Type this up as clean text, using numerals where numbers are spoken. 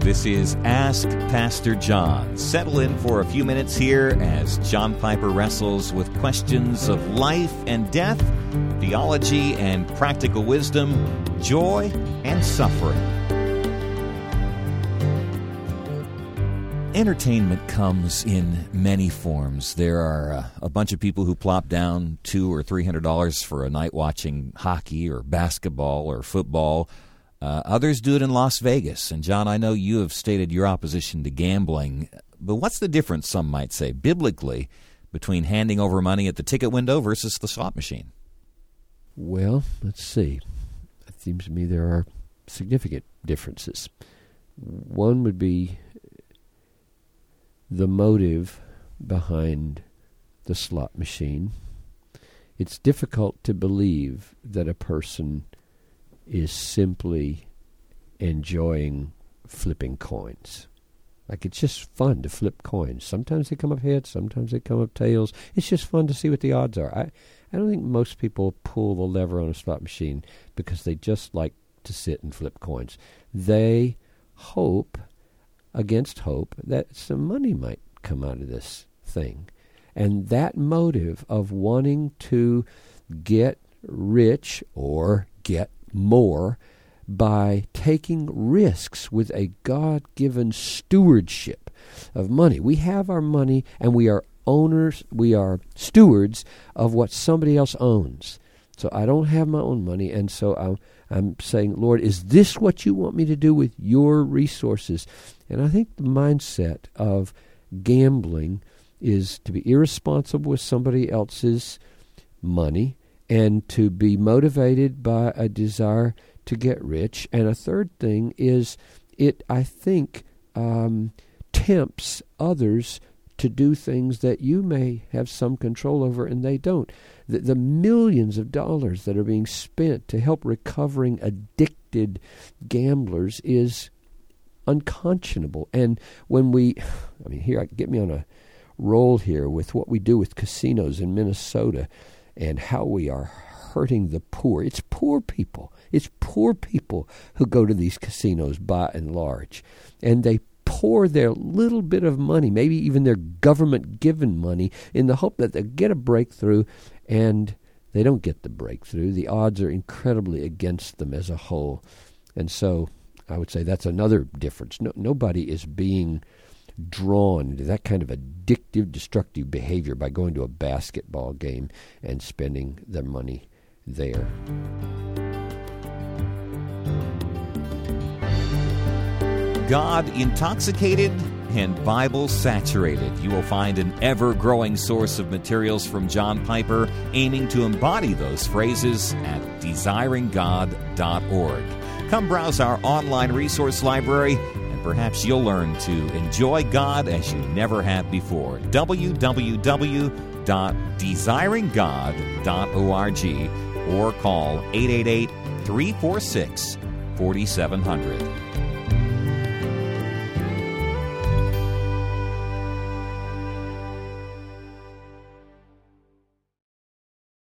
This is Ask Pastor John. Settle in for a few minutes here as John Piper wrestles with questions of life and death, theology and practical wisdom, joy and suffering. Entertainment comes in many forms. There are a bunch of people who plop down $200 or $300 for a night watching hockey or basketball or football. Others do it in Las Vegas. And John, I know you have stated your opposition to gambling, but what's the difference, some might say, biblically, between handing over money at the ticket window versus the slot machine? Well, let's see. It seems to me there are significant differences. One would be the motive behind the slot machine. It's difficult to believe that a person is simply enjoying flipping coins. Like, it's just fun to flip coins. Sometimes they come up heads, sometimes they come up tails. It's just fun to see what the odds are. I don't think most people pull the lever on a slot machine because they just like to sit and flip coins. They hope, against hope, that some money might come out of this thing. And that motive of wanting to get rich or get more by taking risks with a God-given stewardship of money. We have our money, and we are owners, we are stewards of what somebody else owns. So I don't have my own money, and so I'm saying, Lord, is this what you want me to do with your resources? And I think the mindset of gambling is to be irresponsible with somebody else's money and to be motivated by a desire to get rich. And a third thing is it, I think, tempts others to do things that you may have some control over and they don't. The millions of dollars that are being spent to help recovering addicted gamblers is unconscionable. And when get me on a roll here with what we do with casinos in Minnesota and how we are hurting the poor. It's poor people. It's poor people who go to these casinos by and large. And they pour their little bit of money, maybe even their government-given money, in the hope that they'll get a breakthrough, and they don't get the breakthrough. The odds are incredibly against them as a whole. And so I would say that's another difference. Nobody is being drawn into that kind of addictive, destructive behavior by going to a basketball game and spending their money there. God intoxicated and Bible saturated. You will find an ever-growing source of materials from John Piper aiming to embody those phrases at desiringgod.org. Come browse our online resource library, and perhaps you'll learn to enjoy God as you never have before. www.desiringgod.org or call 888-346-4700.